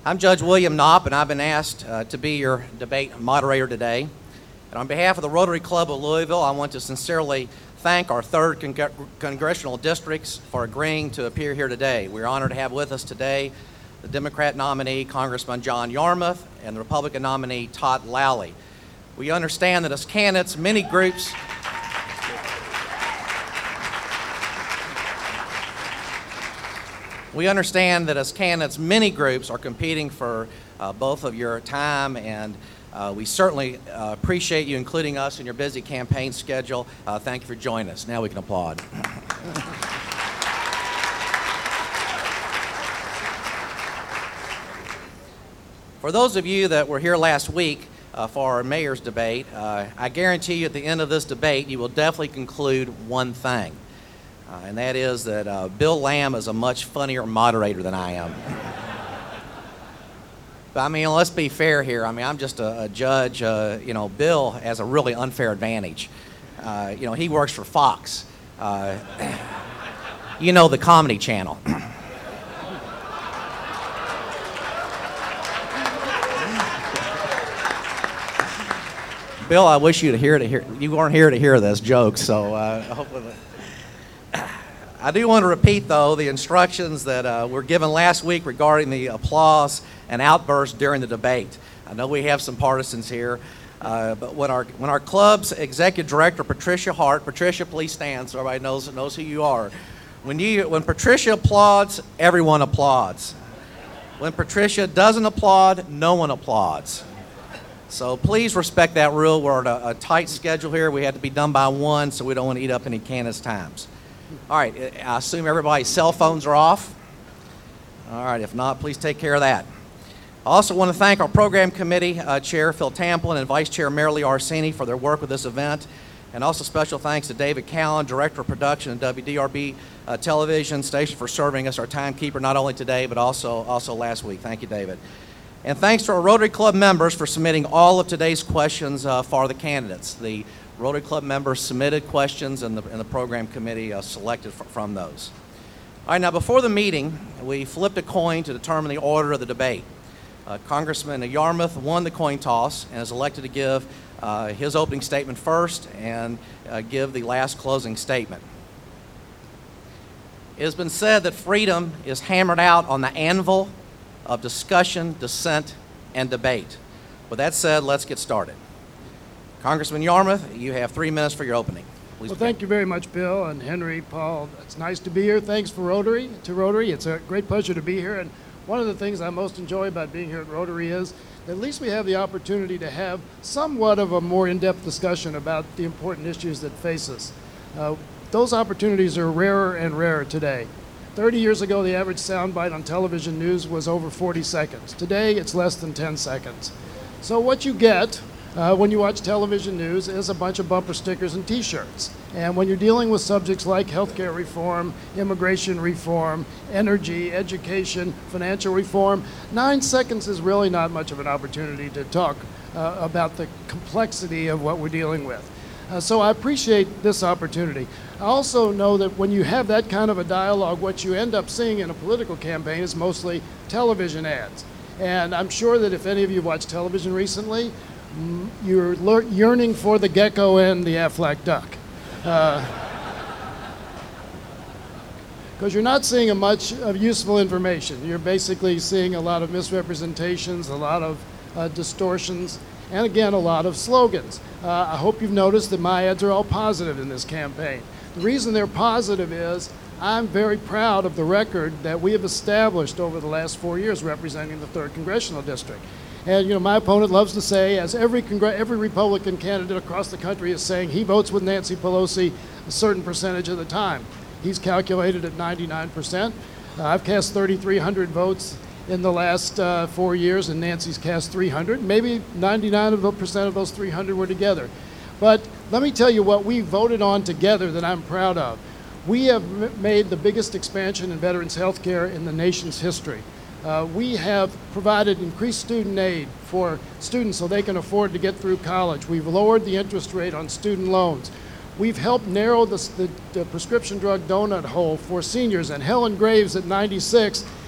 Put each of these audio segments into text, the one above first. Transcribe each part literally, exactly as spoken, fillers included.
I'm Judge William Knopp, and I've been asked uh, to be your debate moderator today. And on behalf of the Rotary Club of Louisville, I want to sincerely thank our third con- congressional districts for agreeing to appear here today. We're honored to have with us today the Democrat nominee, Congressman John Yarmuth, and the Republican nominee, Todd Lally. We understand that as candidates, many groups We understand that as candidates, many groups are competing for uh, both of your time, and uh, we certainly uh, appreciate you including us in your busy campaign schedule. Uh, thank you for joining us. Now we can applaud. For those of you that were here last week uh, for our mayor's debate, uh, I guarantee you at the end of this debate, you will definitely conclude one thing. Uh, and that is that uh, Bill Lamb is a much funnier moderator than I am. But I mean, let's be fair here. I mean, I'm just a, a judge. Uh, you know, Bill has a really unfair advantage. Uh, you know, he works for Fox. Uh, you know, the Comedy Channel. Bill, I wish you to hear to hear. You weren't here to hear this joke, so uh, hopefully. I do want to repeat, though, the instructions that uh, were given last week regarding the applause and outbursts during the debate. I know we have some partisans here, uh, but when our when our club's executive director, Patricia Hart, Patricia, please stand so everybody knows knows who you are. When you when Patricia applauds, everyone applauds. When Patricia doesn't applaud, no one applauds. So please respect that rule. We're on a, a tight schedule here. We had to be done by one, so we don't want to eat up any candidates' times. All right, I assume everybody's cell phones are off. All right, if not, please take care of that. I also want to thank our program committee uh, chair, Phil Tamplin, and vice chair, Marilee Orsini, for their work with this event. And also special thanks to David Callan, director of production at W D R B uh, television station, for serving as our timekeeper not only today, but also, also last week. Thank you, David. And thanks to our Rotary Club members for submitting all of today's questions uh, for the candidates. The Rotary Club members submitted questions, and the, and the program committee uh, selected f- from those. All right, now before the meeting, we flipped a coin to determine the order of the debate. Uh, Congressman Yarmuth won the coin toss and is elected to give uh, his opening statement first and uh, give the last closing statement. It has been said that freedom is hammered out on the anvil of discussion, dissent, and debate. With that said, let's get started. Congressman Yarmuth, you have three minutes for your opening. Please well, begin. Thank you very much, Bill and Henry, Paul. It's nice to be here. Thanks for Rotary, to Rotary. It's a great pleasure to be here. And one of the things I most enjoy about being here at Rotary is that at least we have the opportunity to have somewhat of a more in-depth discussion about the important issues that face us. Uh, those opportunities are rarer and rarer today. thirty years ago, the average soundbite on television news was over forty seconds. Today, it's less than ten seconds. So what you get Uh, when you watch television news is a bunch of bumper stickers and t-shirts. And when you're dealing with subjects like healthcare reform, immigration reform, energy, education, financial reform, nine seconds is really not much of an opportunity to talk uh, about the complexity of what we're dealing with. Uh, so I appreciate this opportunity. I also know that when you have that kind of a dialogue, what you end up seeing in a political campaign is mostly television ads. And I'm sure that if any of you watched television recently, you're yearning for the gecko and the Aflac duck. Because uh, you're not seeing a much of useful information. You're basically seeing a lot of misrepresentations, a lot of uh, distortions, and again, a lot of slogans. Uh, I hope you've noticed that my ads are all positive in this campaign. The reason they're positive is I'm very proud of the record that we have established over the last four years representing the third Congressional District. And, you know, my opponent loves to say, as every congr- every Republican candidate across the country is saying, he votes with Nancy Pelosi a certain percentage of the time. He's calculated at ninety-nine percent. Uh, I've cast thirty-three hundred votes in the last uh, four years, and Nancy's cast three hundred. Maybe ninety-nine percent of those three hundred were together. But let me tell you what we voted on together that I'm proud of. We have m- made the biggest expansion in veterans health care in the nation's history. Uh, we have provided increased student aid for students so they can afford to get through college. We've lowered the interest rate on student loans. We've helped narrow the, the, the prescription drug donut hole for seniors. And Helen Graves at ninety-six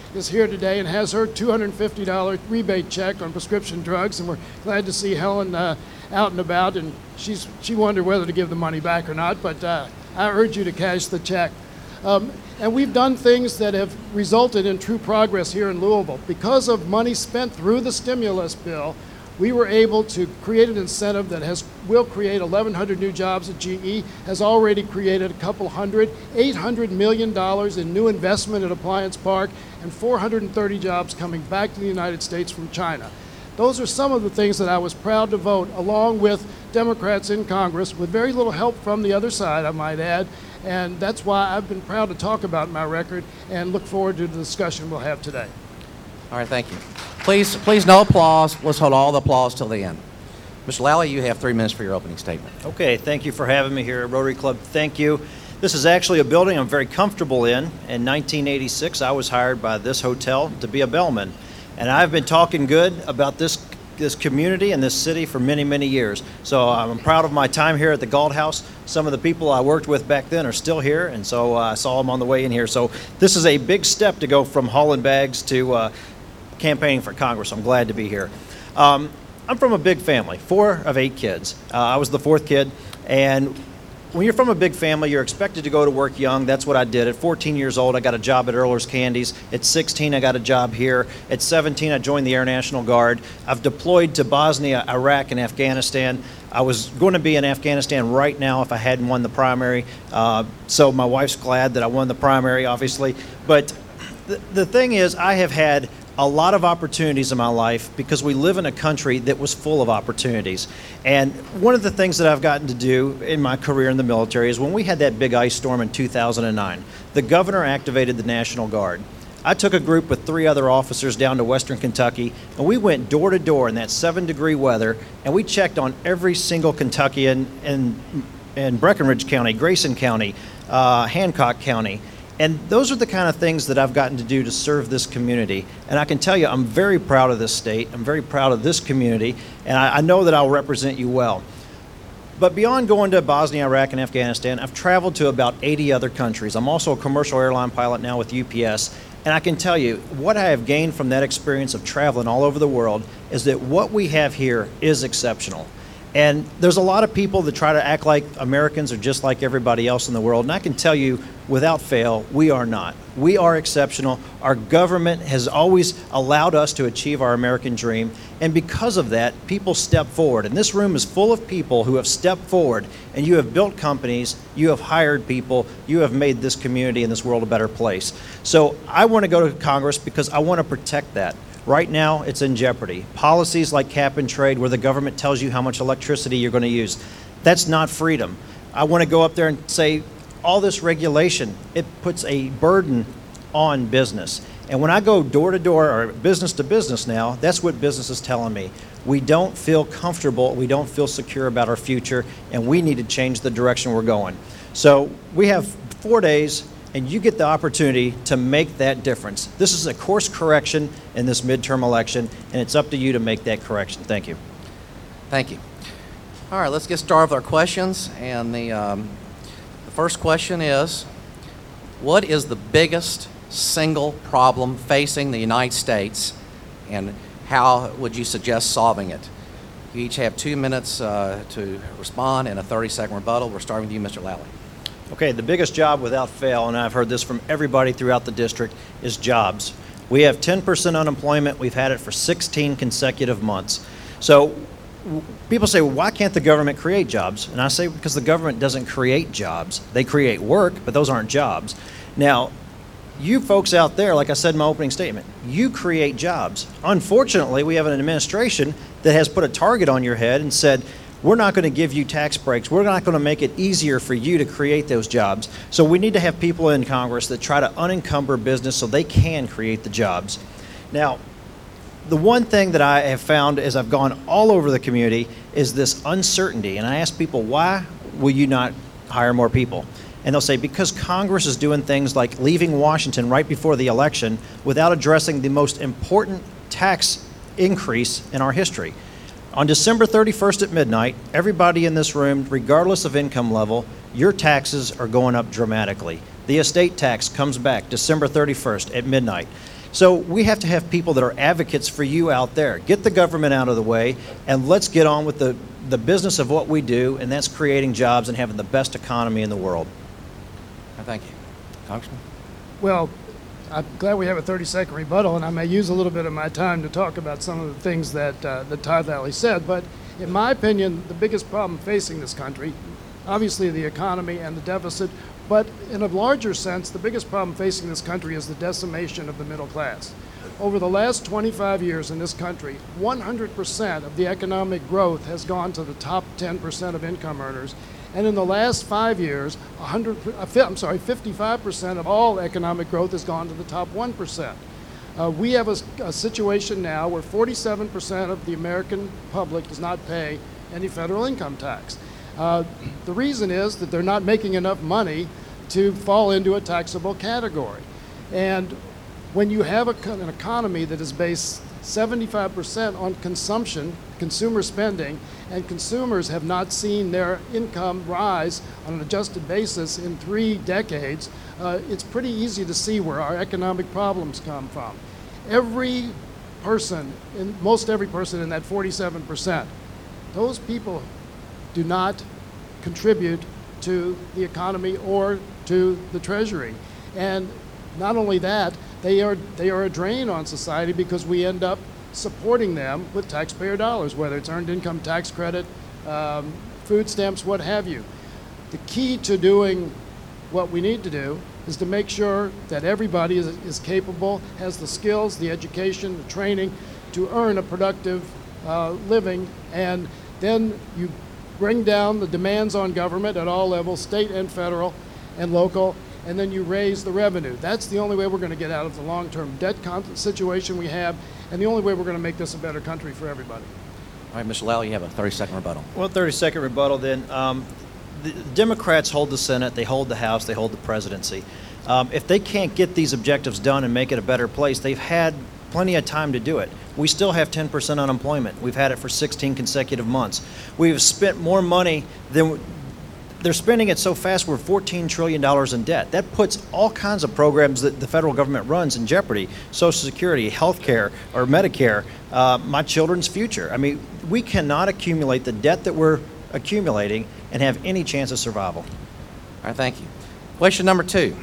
is here today and has her two hundred fifty dollars rebate check on prescription drugs, and we're glad to see Helen uh, out and about, and she's she wondered whether to give the money back or not, but uh, I urge you to cash the check. Um, and we've done things that have resulted in true progress here in Louisville. Because of money spent through the stimulus bill, we were able to create an incentive that has will create eleven hundred new jobs at G E, has already created a couple hundred, eight hundred million dollars in new investment at Appliance Park, and four hundred thirty jobs coming back to the United States from China. Those are some of the things that I was proud to vote, along with Democrats in Congress, with very little help from the other side, I might add. And that's why I've been proud to talk about my record and look forward to the discussion we'll have today. All right, thank you. Please, please, no applause. Let's hold all the applause till the end. Mister Lally, you have three minutes for your opening statement. Okay, thank you for having me here at Rotary Club. Thank you. This is actually a building I'm very comfortable in. In nineteen eighty-six, I was hired by this hotel to be a bellman. And I've been talking good about this this community and this city for many, many years. So I'm proud of my time here at the Galt House. Some of the people I worked with back then are still here, and so uh, I saw them on the way in here. So this is a big step to go from hauling bags to uh, campaigning for Congress. I'm glad to be here. Um, I'm from a big family, four of eight kids. Uh, I was the fourth kid, and when you're from a big family, you're expected to go to work young. That's what I did. At fourteen years old, I got a job at Earler's Candies. At sixteen, I got a job here. At seventeen, I joined the Air National Guard. I've deployed to Bosnia, Iraq, and Afghanistan. I was going to be in Afghanistan right now if I hadn't won the primary. Uh, so my wife's glad that I won the primary, obviously. But th- the thing is, I have had a lot of opportunities in my life because we live in a country that was full of opportunities. And one of the things that I've gotten to do in my career in the military is when we had that big ice storm in two thousand nine, the governor activated the National Guard. I took a group with three other officers down to Western Kentucky, and we went door to door in that seven degree weather, and we checked on every single Kentuckian in, in Breckinridge County, Grayson County, uh, Hancock County. And those are the kind of things that I've gotten to do to serve this community. And I can tell you, I'm very proud of this state. I'm very proud of this community. And I, I know that I'll represent you well. But beyond going to Bosnia, Iraq, and Afghanistan, I've traveled to about eighty other countries. I'm also a commercial airline pilot now with U P S. And I can tell you, what I have gained from that experience of traveling all over the world is that what we have here is exceptional. And there's a lot of people that try to act like Americans are just like everybody else in the world. And I can tell you, without fail, we are not. We are exceptional. Our government has always allowed us to achieve our American dream. And because of that, people step forward. And this room is full of people who have stepped forward. And you have built companies, you have hired people, you have made this community and this world a better place. So I want to go to Congress because I want to protect that. Right now, it's in jeopardy. Policies like cap and trade, where the government tells you how much electricity you're going to use, that's not freedom. I want to go up there and say, all this regulation, it puts a burden on business. And when I go door to door or business to business now, that's what business is telling me. We don't feel comfortable, we don't feel secure about our future, and we need to change the direction we're going. So we have four days. And you get the opportunity to make that difference. This is a course correction in this midterm election, and it's up to you to make that correction. Thank you. Thank you. All right, let's get started with our questions. And the, um, the first question is, what is the biggest single problem facing the United States, and how would you suggest solving it? You each have two minutes uh, to respond and a thirty-second rebuttal. We're starting with you, Mister Lally. Okay, the biggest job without fail, and I've heard this from everybody throughout the district, is jobs. We have ten percent unemployment. We've had it for sixteen consecutive months. So w- people say, well, why can't the government create jobs? And I say, because the government doesn't create jobs. They create work, but those aren't jobs. Now, you folks out there, like I said in my opening statement, you create jobs. Unfortunately, we have an administration that has put a target on your head and said, we're not going to give you tax breaks. We're not going to make it easier for you to create those jobs. So we need to have people in Congress that try to unencumber business so they can create the jobs. Now, the one thing that I have found as I've gone all over the community is this uncertainty. And I ask people, why will you not hire more people? And they'll say, because Congress is doing things like leaving Washington right before the election without addressing the most important tax increase in our history. On December thirty-first at midnight, everybody in this room, regardless of income level, your taxes are going up dramatically. The estate tax comes back December thirty-first at midnight. So we have to have people that are advocates for you out there. Get the government out of the way, and let's get on with the, the business of what we do, and that's creating jobs and having the best economy in the world. Thank you. Congressman? Well, I'm glad we have a thirty-second rebuttal, and I may use a little bit of my time to talk about some of the things that, uh, that Todd Lally said. But in my opinion, the biggest problem facing this country, obviously the economy and the deficit, but in a larger sense, the biggest problem facing this country is the decimation of the middle class. Over the last twenty-five years in this country, one hundred percent of the economic growth has gone to the top ten percent of income earners. And in the last five years, one hundred, I'm sorry, fifty-five percent of all economic growth has gone to the top one percent. Uh, we have a, a situation now where forty-seven percent of the American public does not pay any federal income tax. Uh, the reason is that they're not making enough money to fall into a taxable category. And when you have a, an economy that is based seventy-five percent on consumption, consumer spending, and consumers have not seen their income rise on an adjusted basis in three decades, uh, it's pretty easy to see where our economic problems come from. Every person, in, most every person in that forty-seven percent, those people do not contribute to the economy or to the Treasury. And not only that, they are, they are a drain on society because we end up supporting them with taxpayer dollars, whether it's earned income tax credit, um, food stamps, what have you. The key to doing what we need to do is to make sure that everybody is, is capable, has the skills, the education, the training to earn a productive uh, living, and then you bring down the demands on government at all levels, state and federal and local, and then you raise the revenue. That's the only way we're going to get out of the long-term debt situation we have, and the only way we're going to make this a better country for everybody. All right, Mister Lally, you have a thirty-second rebuttal. Well, thirty-second rebuttal then. Um, the Democrats hold the Senate, they hold the House, they hold the presidency. Um, if they can't get these objectives done and make it a better place, they've had plenty of time to do it. We still have ten percent unemployment. We've had it for sixteen consecutive months. We've spent more money than... They're spending it so fast, we're fourteen trillion dollars in debt. That puts all kinds of programs that the federal government runs in jeopardy. Social Security, health care, or Medicare, uh, my children's future. I mean, we cannot accumulate the debt that we're accumulating and have any chance of survival. All right, thank you. Question number two.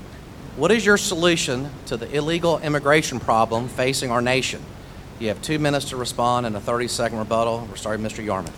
What is your solution to the illegal immigration problem facing our nation? You have two minutes to respond in a thirty-second rebuttal. We're starting, Mister Yarmuth.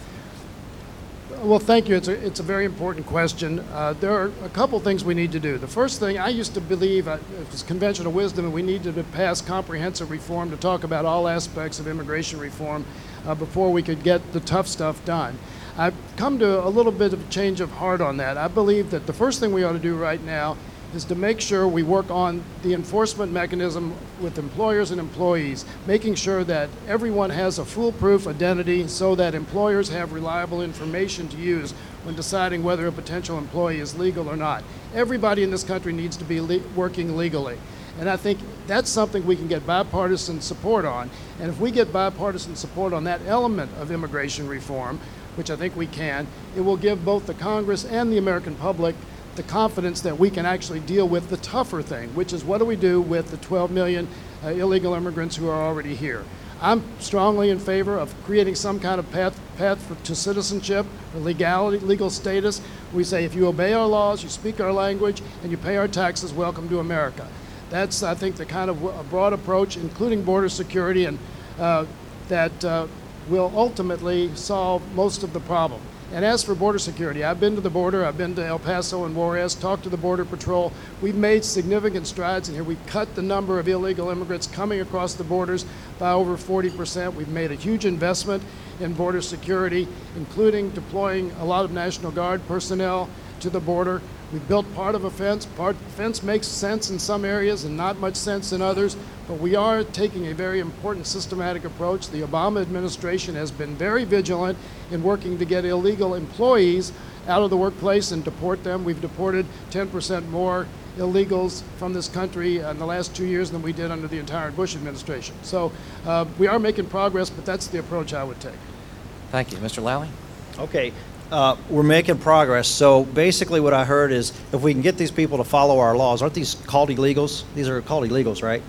Well, thank you. It's a, it's a very important question. Uh, there are a couple things we need to do. The first thing, I used to believe, uh, it was conventional wisdom, and we needed to pass comprehensive reform to talk about all aspects of immigration reform uh, before we could get the tough stuff done. I've come to a little bit of a change of heart on that. I believe that the first thing we ought to do right now is to make sure we work on the enforcement mechanism with employers and employees, making sure that everyone has a foolproof identity so that employers have reliable information to use when deciding whether a potential employee is legal or not. Everybody in this country needs to be le- working legally. And I think that's something we can get bipartisan support on. And if we get bipartisan support on that element of immigration reform, which I think we can, it will give both the Congress and the American public the confidence that we can actually deal with the tougher thing, which is what do we do with the twelve million uh, illegal immigrants who are already here. I'm strongly in favor of creating some kind of path, path for, to citizenship or legality, legal status. We say if you obey our laws, you speak our language, and you pay our taxes, welcome to America. That's, I think, the kind of a broad approach, including border security, and uh, that uh, will ultimately solve most of the problem. And as for border security, I've been to the border, I've been to El Paso and Juarez, talked to the Border Patrol. We've made significant strides in here. We've cut the number of illegal immigrants coming across the borders by over forty percent. We've made a huge investment in border security, including deploying a lot of National Guard personnel to the border. We've built part of a fence. Part fence makes sense in some areas and not much sense in others, but we are taking a very important systematic approach. The Obama administration has been very vigilant in working to get illegal employees out of the workplace and deport them. We've deported ten percent more illegals from this country in the last two years than we did under the entire Bush administration. So uh, we are making progress, but that's the approach I would take. Thank you. Mister Lally? Okay. Uh, we're making progress. So basically what I heard is if we can get these people to follow our laws, aren't these called illegals? These are called illegals, right?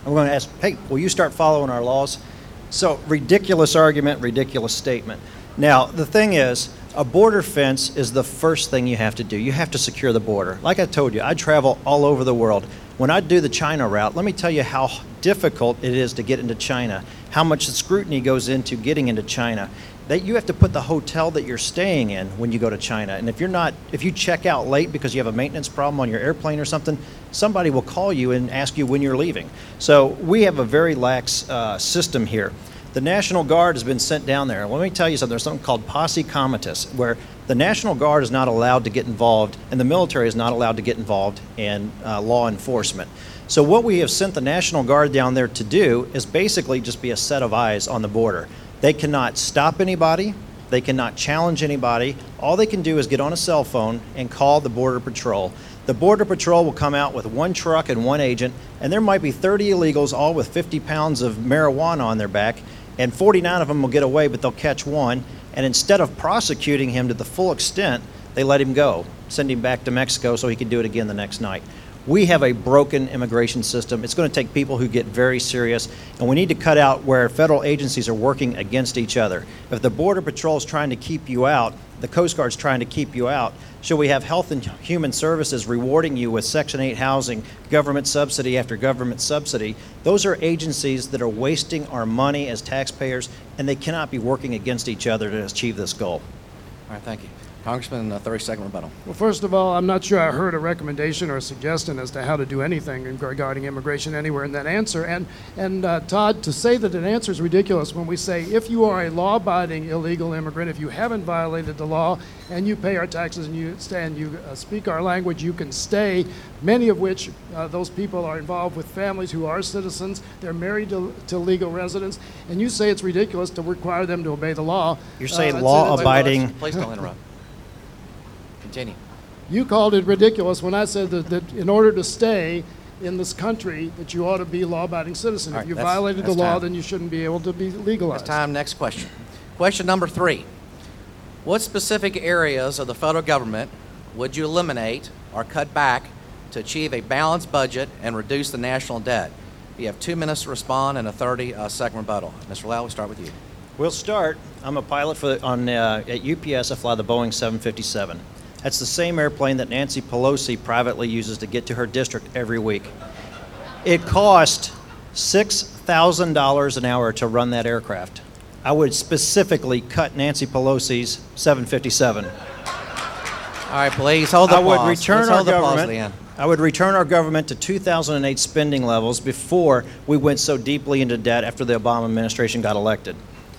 I'm going to ask, hey, will you start following our laws? So ridiculous argument, ridiculous statement. Now, the thing is, a border fence is the first thing you have to do. You have to secure the border. Like I told you, I travel all over the world. When I do the China route, let me tell you how difficult it is to get into China, how much scrutiny goes into getting into China. That you have to put the hotel that you're staying in when you go to China. And if you're not, if you check out late because you have a maintenance problem on your airplane or something, somebody will call you and ask you when you're leaving. So we have a very lax uh, system here. The National Guard has been sent down there. Let me tell you something. There's something called posse comitatus, where the National Guard is not allowed to get involved, and the military is not allowed to get involved in uh, law enforcement. So what we have sent the National Guard down there to do is basically just be a set of eyes on the border. They cannot stop anybody. They cannot challenge anybody. All they can do is get on a cell phone and call the Border Patrol. The Border Patrol will come out with one truck and one agent, and there might be thirty illegals, all with fifty pounds of marijuana on their back, and forty-nine of them will get away, but they'll catch one. And instead of prosecuting him to the full extent, they let him go, send him back to Mexico so he can do it again the next night. We have a broken immigration system. It's going to take people who get very serious, and we need to cut out where federal agencies are working against each other. If the Border Patrol is trying to keep you out, the Coast Guard's trying to keep you out, should we have Health and Human Services rewarding you with Section eight housing, government subsidy after government subsidy? Those are agencies that are wasting our money as taxpayers, and they cannot be working against each other to achieve this goal. All right, thank you. Congressman, uh, thirty-second rebuttal. Well, first of all, I'm not sure I heard a recommendation or a suggestion as to how to do anything regarding immigration anywhere in that answer. And, and uh, Todd, to say that an answer is ridiculous when we say if you are a law-abiding illegal immigrant, if you haven't violated the law and you pay our taxes and you stay and you uh, speak our language, you can stay, many of which uh, those people are involved with families who are citizens. They're married to, to legal residents. And you say it's ridiculous to require them to obey the law. You're saying uh, law-abiding. Please don't interrupt. Continue. You called it ridiculous when I said that, that in order to stay in this country, that you ought to be a law-abiding citizen. All If right, you that's- violated the that's law, time. then you shouldn't be able to be legalized. It's time. Next question. Question number three. What specific areas of the federal government would you eliminate or cut back to achieve a balanced budget and reduce the national debt? You have two minutes to respond and a thirty-second rebuttal. Mister Lau, we'll start with you. We'll start. I'm a pilot for the, on uh, at U P S. I fly the Boeing seven fifty-seven. That's the same airplane that Nancy Pelosi privately uses to get to her district every week. It cost six thousand dollars an hour to run that aircraft. I would specifically cut Nancy Pelosi's seven fifty-seven. All right, please hold the I would applause. return Let's our hold the applause at the government. end. I would return our government to two thousand eight spending levels before we went so deeply into debt after the Obama administration got elected.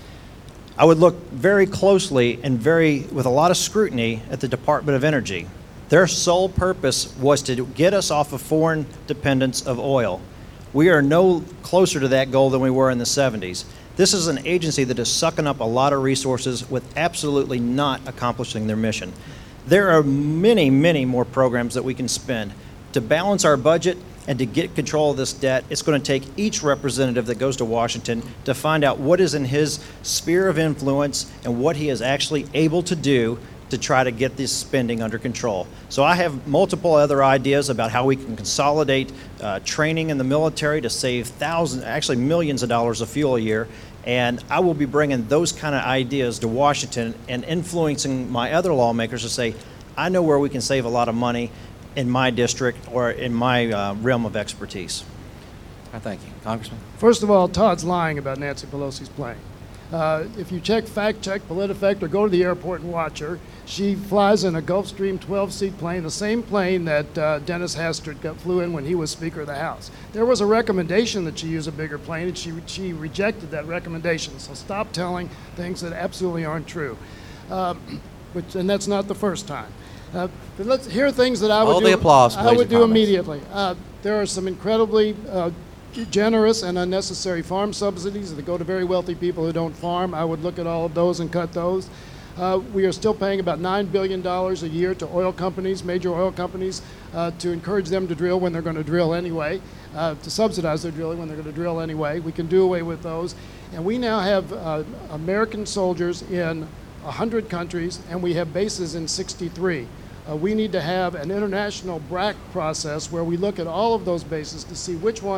I would look very closely and very, with a lot of scrutiny at the Department of Energy. Their sole purpose was to get us off of foreign dependence of oil. We are no closer to that goal than we were in the seventies. This is an agency that is sucking up a lot of resources with absolutely not accomplishing their mission. There are many, many more programs that we can spend. To balance our budget and to get control of this debt, it's going to take each representative that goes to Washington to find out what is in his sphere of influence and what he is actually able to do to try to get this spending under control. So I have multiple other ideas about how we can consolidate uh, training in the military to save thousands, actually millions of dollars of fuel a year. And I will be bringing those kind of ideas to Washington and influencing my other lawmakers to say, I know where we can save a lot of money in my district or in my uh, realm of expertise. All right, thank you. Congressman? First of all, Todd's lying about Nancy Pelosi's plane. Uh, if you check, fact check PolitiFact or go to the airport and watch her, she flies in a Gulfstream twelve-seat plane, the same plane that uh, Dennis Hastert got, flew in when he was Speaker of the House. There was a recommendation that she use a bigger plane, and she, she rejected that recommendation. So stop telling things that absolutely aren't true. Uh, which, and that's not the first time. Uh, but let's hear things that I would Hold do. the applause, I please, would your do comments. immediately. Uh, there are some incredibly uh, generous and unnecessary farm subsidies that go to very wealthy people who don't farm. I would look at all of those and cut those. Uh, we are still paying about nine billion dollars a year to oil companies, major oil companies, uh, to encourage them to drill when they're going to drill anyway, uh, to subsidize their drilling when they're going to drill anyway. We can do away with those. And we now have uh, American soldiers in one hundred countries, and we have bases in sixty-three. Uh, we need to have an international B R A C process where we look at all of those bases to see which ones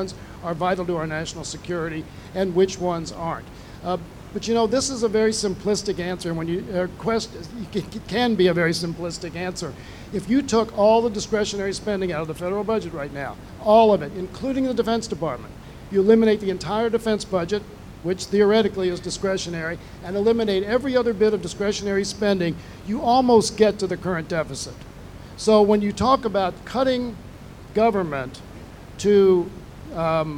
are vital to our national security and which ones aren't. Uh, but you know, this is a very simplistic answer, and when you uh, quest, it can be a very simplistic answer. If you took all the discretionary spending out of the federal budget right now, all of it, including the Defense Department, you eliminate the entire defense budget, which theoretically is discretionary, and eliminate every other bit of discretionary spending, you almost get to the current deficit. So when you talk about cutting government to, um,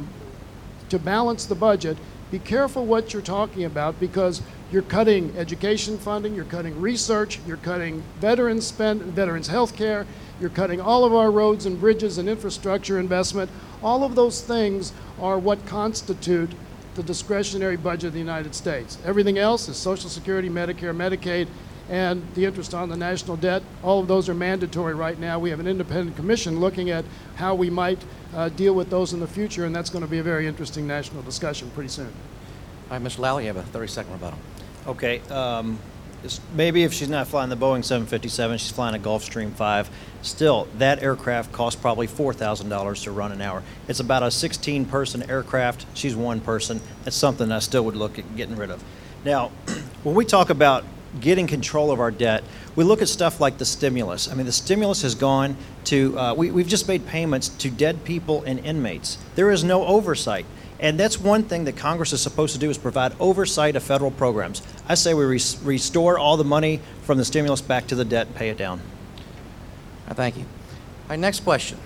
to balance the budget, be careful what you're talking about, because you're cutting education funding, you're cutting research, you're cutting veterans spend, veterans health care, you're cutting all of our roads and bridges and infrastructure investment. All of those things are what constitute the discretionary budget of the United States. Everything else is Social Security, Medicare, Medicaid, and the interest on the national debt. All of those are mandatory right now. We have an independent commission looking at how we might uh, deal with those in the future, and that's going to be a very interesting national discussion pretty soon. All right, Mister Lally, you have a thirty-second rebuttal. Okay, um, it's- maybe if she's not flying the Boeing seven fifty-seven, she's flying a Gulfstream five. Still, that aircraft costs probably four thousand dollars to run an hour. It's about a sixteen person aircraft. She's one person. That's something I still would look at getting rid of. Now, when we talk about getting control of our debt, we look at stuff like the stimulus. I mean, the stimulus has gone to, uh, we, we've just made payments to dead people and inmates. There is no oversight. And that's one thing that Congress is supposed to do, is provide oversight of federal programs. I say we res- restore all the money from the stimulus back to the debt and pay it down. All right, thank you. All right, next question.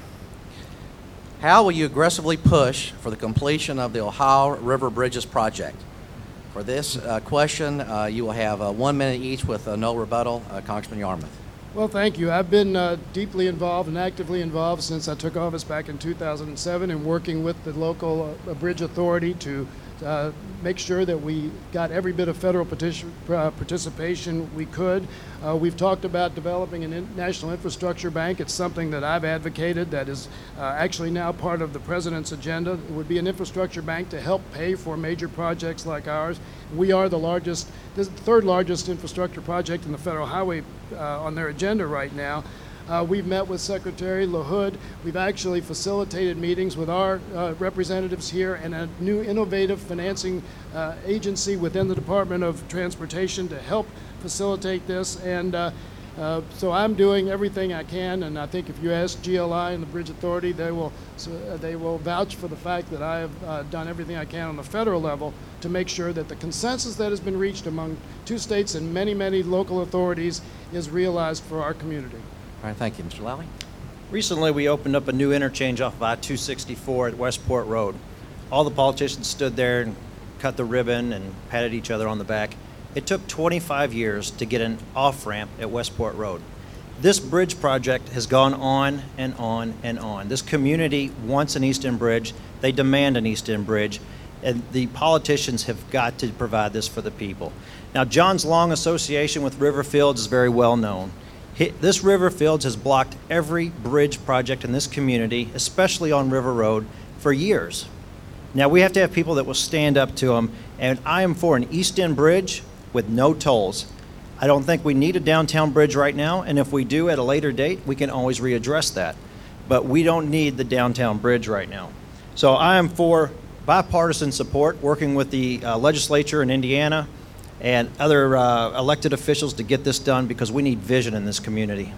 How will you aggressively push for the completion of the Ohio River Bridges project? For this uh, question, uh, you will have uh, one minute each with uh, no rebuttal. Uh, Congressman Yarmouth. Well, thank you. I've been uh, deeply involved and actively involved since I took office back in two thousand seven in working with the local uh, bridge authority to uh, make sure that we got every bit of federal petition, uh, participation we could. Uh, we've talked about developing a in- national infrastructure bank. It's something that I've advocated that is uh, actually now part of the president's agenda. It would be an infrastructure bank to help pay for major projects like ours. We are the largest, this is the third largest infrastructure project in the federal highway uh, on their agenda right now. Uh, we've met with Secretary LaHood. We've actually facilitated meetings with our uh, representatives here and a new innovative financing uh, agency within the Department of Transportation to help facilitate this. And uh, uh, so I'm doing everything I can, and I think if you ask G L I and the Bridge Authority, they will so, uh, they will vouch for the fact that I have uh, done everything I can on the federal level to make sure that the consensus that has been reached among two states and many, many local authorities is realized for our community. All right, thank you. Mister Lally. Recently, we opened up a new interchange off of I two sixty-four at Westport Road. All the politicians stood there and cut the ribbon and patted each other on the back. It took twenty-five years to get an off-ramp at Westport Road. This bridge project has gone on and on and on. This community wants an East End Bridge. They demand an East End Bridge, and the politicians have got to provide this for the people. Now, John's long association with Riverfields is very well known. This Riverfields has blocked every bridge project in this community, especially on River Road, for years. Now, we have to have people that will stand up to them, and I am for an East End Bridge with no tolls. I don't think we need a downtown bridge right now, and if we do at a later date, we can always readdress that. But we don't need the downtown bridge right now. So I am for bipartisan support, working with the uh, legislature in Indiana and other uh, elected officials to get this done, because we need vision in this community.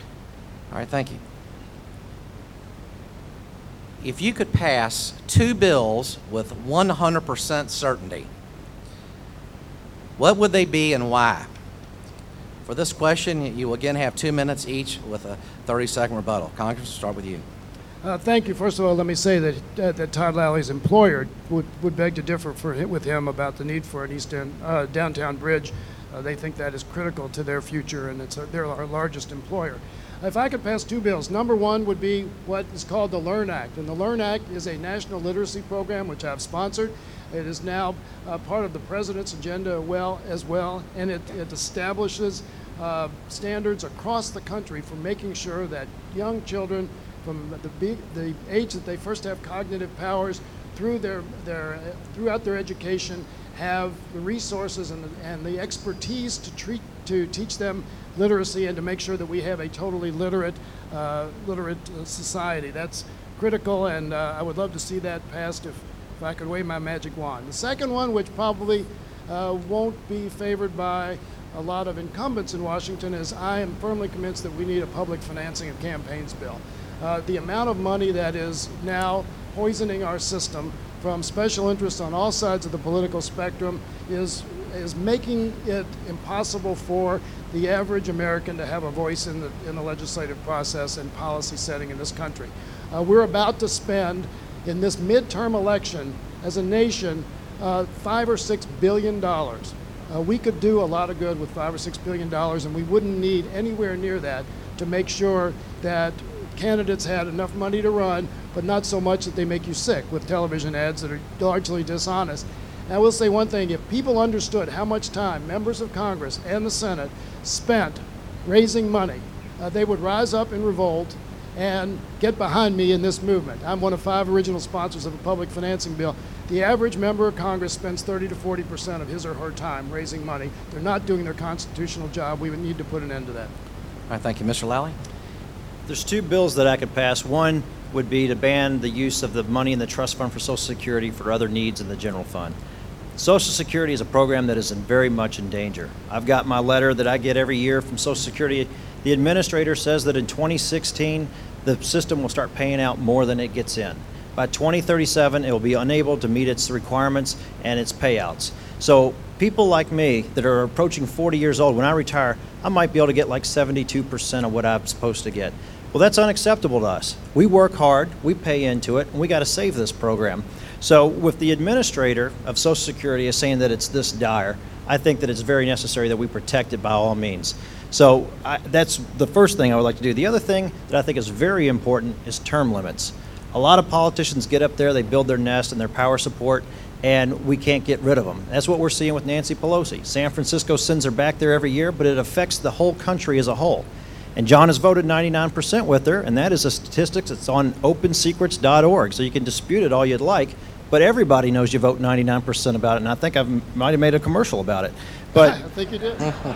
All right, thank you. If you could pass two bills with one hundred percent certainty, what would they be and why? For this question, you will again have two minutes each with a thirty-second rebuttal. Congress, we'll start with you. Uh, thank you. First of all, let me say that uh, that Todd Lally's employer would, would beg to differ for him, with him about the need for an East End uh, downtown bridge. Uh, they think that is critical to their future, and it's a, they're our largest employer. If I could pass two bills, number one would be what is called the LEARN Act, and the LEARN Act is a national literacy program which I've sponsored. It is now uh, part of the president's agenda well as well, and it, it establishes uh, standards across the country for making sure that young children from the, big, the age that they first have cognitive powers through their, their, uh, throughout their education have the resources and the, and the expertise to, treat, to teach them literacy and to make sure that we have a totally literate, uh, literate uh, society. That's critical, and uh, I would love to see that passed if, if I could wave my magic wand. The second one, which probably uh, won't be favored by a lot of incumbents in Washington, is I am firmly convinced that we need a public financing of campaigns bill. Uh, the amount of money that is now poisoning our system from special interests on all sides of the political spectrum is is making it impossible for the average American to have a voice in the in the legislative process and policy setting in this country. Uh, we're about to spend in this midterm election as a nation uh, five or six billion dollars. Uh, we could do a lot of good with five or six billion dollars, and we wouldn't need anywhere near that to make sure that candidates had enough money to run, but not so much that they make you sick with television ads that are largely dishonest. And I will say one thing, if people understood how much time members of Congress and the Senate spent raising money, uh, they would rise up in revolt and get behind me in this movement. I'm one of five original sponsors of a public financing bill. The average member of Congress spends thirty to forty percent of his or her time raising money. They're not doing their constitutional job. We would need to put an end to that. All right, thank you. Mister Lally? There's two bills that I could pass. One would be to ban the use of the money in the trust fund for Social Security for other needs in the general fund. Social Security is a program that is in very much in danger. I've got my letter that I get every year from Social Security. The administrator says that in twenty sixteen, the system will start paying out more than it gets in. By twenty thirty-seven, it will be unable to meet its requirements and its payouts. So people like me that are approaching forty years old, when I retire, I might be able to get like seventy-two percent of what I'm supposed to get. Well, that's unacceptable to us. We work hard, we pay into it, and we got to save this program. So with the administrator of Social Security is saying that it's this dire, I think that it's very necessary that we protect it by all means. So I, that's the first thing I would like to do. The other thing that I think is very important is term limits. A lot of politicians get up there, they build their nest and their power support, and we can't get rid of them. That's what we're seeing with Nancy Pelosi. San Francisco sends her back there every year, but it affects the whole country as a whole. And John has voted ninety-nine percent with her, and that is a statistics that's on open secrets dot org, so you can dispute it all you'd like, but everybody knows you vote ninety-nine percent about it, and I think I might have made a commercial about it. But I think you did.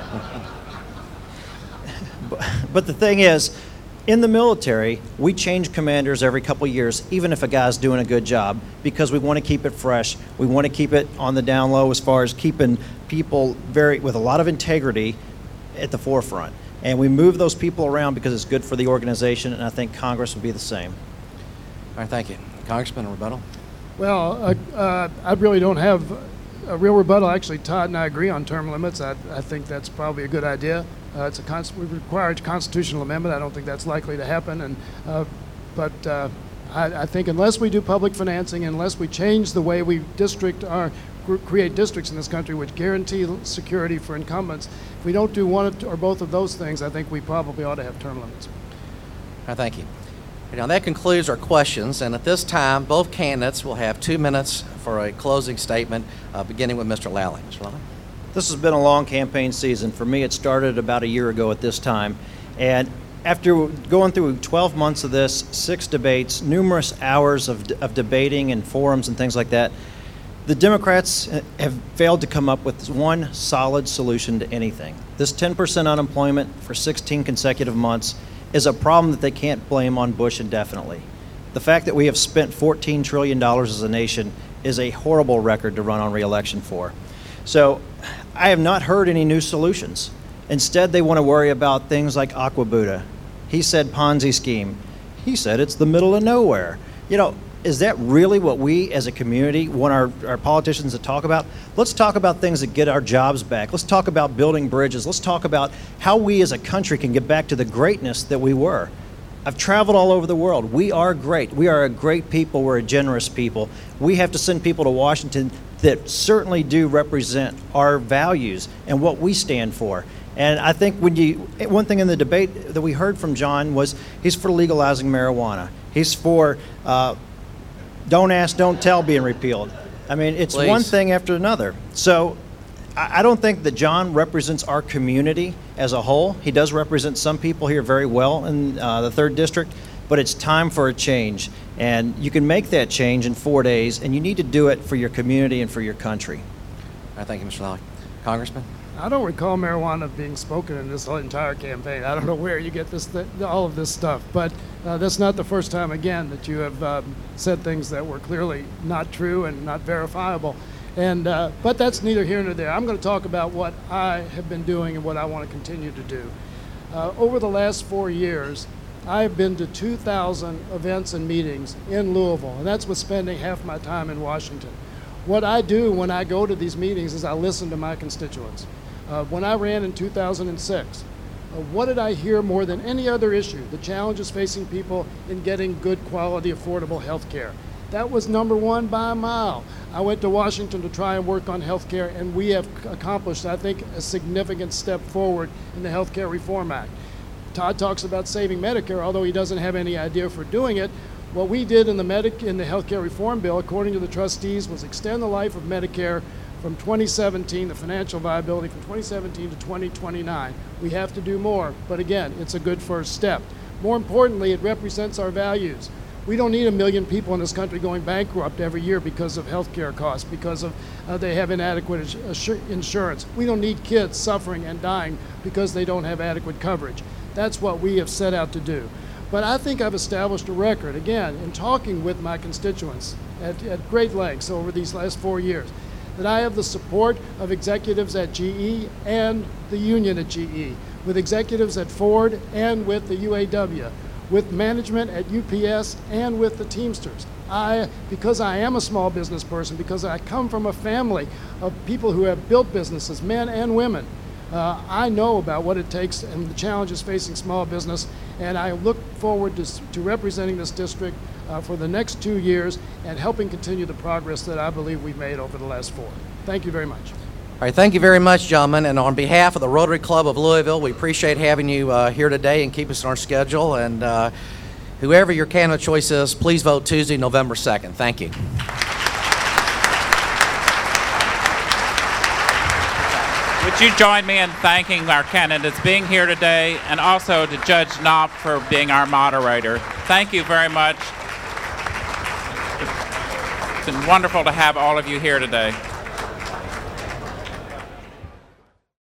but, but the thing is, in the military, we change commanders every couple of years, even if a guy's doing a good job, because we want to keep it fresh. We want to keep it on the down low as far as keeping people very with a lot of integrity at the forefront. And we move those people around because it's good for the organization, and I think Congress would be the same. All right, thank you. Congressman, a rebuttal? Well, uh, uh, I really don't have a real rebuttal. Actually, Todd and I agree on term limits. I, I think that's probably a good idea. Uh, it's a const- we require a constitutional amendment. I don't think that's likely to happen. And uh, but uh, I, I think unless we do public financing, unless we change the way we district our create districts in this country which guarantee security for incumbents, if we don't do one or both of those things, I think we probably ought to have term limits. All right, thank you. Now that concludes our questions, and at this time, both candidates will have two minutes for a closing statement, uh, beginning with Mister Lally. Mister Lally? This has been a long campaign season. For me, it started about a year ago at this time, and after going through twelve months of this, six debates, numerous hours of, of debating and forums and things like that, the Democrats have failed to come up with one solid solution to anything. This ten percent unemployment for sixteen consecutive months is a problem that they can't blame on Bush indefinitely. The fact that we have spent fourteen trillion dollars as a nation is a horrible record to run on re-election for. So I have not heard any new solutions. Instead, they want to worry about things like Aqua Buddha. He said Ponzi scheme. He said it's the middle of nowhere. You know, is that really what we as a community want our, our politicians to talk about? Let's talk about things that get our jobs back. Let's talk about building bridges. Let's talk about how we as a country can get back to the greatness that we were. I've traveled all over the world. We are great. We are a great people. We're a generous people. We have to send people to Washington that certainly do represent our values and what we stand for. And I think when you, one thing in the debate that we heard from John was he's for legalizing marijuana. He's for uh, don't ask, don't tell being repealed. I mean, it's Please. one thing after another. So I don't think that John represents our community as a whole. He does represent some people here very well in uh, the third district, but it's time for a change. And you can make that change in four days, and you need to do it for your community and for your country. All right, thank you, Mister Lally. Congressman? I don't recall marijuana being spoken in this whole entire campaign. I don't know where you get this, th- all of this stuff, but uh, that's not the first time, again, that you have um, said things that were clearly not true and not verifiable. And uh, but that's neither here nor there. I'm going to talk about what I have been doing and what I want to continue to do. Uh, over the last four years, I have been to two thousand events and meetings in Louisville, and that's with spending half my time in Washington. What I do when I go to these meetings is I listen to my constituents. Uh, when I ran in two thousand six, uh, what did I hear more than any other issue? The challenges facing people in getting good quality, affordable health care. That was number one by a mile. I went to Washington to try and work on health care, and we have accomplished, I think, a significant step forward in the Health Care Reform Act. Todd talks about saving Medicare, although he doesn't have any idea for doing it. What we did in the Medic in the Health Care Reform Bill, according to the trustees, was extend the life of Medicare from twenty seventeen, the financial viability from twenty seventeen to twenty twenty-nine. We have to do more, but again, it's a good first step. More importantly, it represents our values. We don't need a million people in this country going bankrupt every year because of health care costs, because of uh, they have inadequate insur- insurance. We don't need kids suffering and dying because they don't have adequate coverage. That's what we have set out to do. But I think I've established a record, again, in talking with my constituents at, at great lengths over these last four years, that I have the support of executives at G E and the union at G E, with executives at Ford and with the U A W, with management at U P S and with the Teamsters. I, because I am a small business person, because I come from a family of people who have built businesses, men and women, uh, I know about what it takes and the challenges facing small business, and I look forward to, to representing this district uh, for the next two years and helping continue the progress that I believe we've made over the last four. Thank you very much. All right, thank you very much, gentlemen. And on behalf of the Rotary Club of Louisville, we appreciate having you uh, here today and keep us on our schedule. And uh, whoever your candidate choice is, please vote Tuesday, November second. Thank you. Would you join me in thanking our candidates being here today, and also to Judge Knopf for being our moderator. Thank you very much. It's been wonderful to have all of you here today.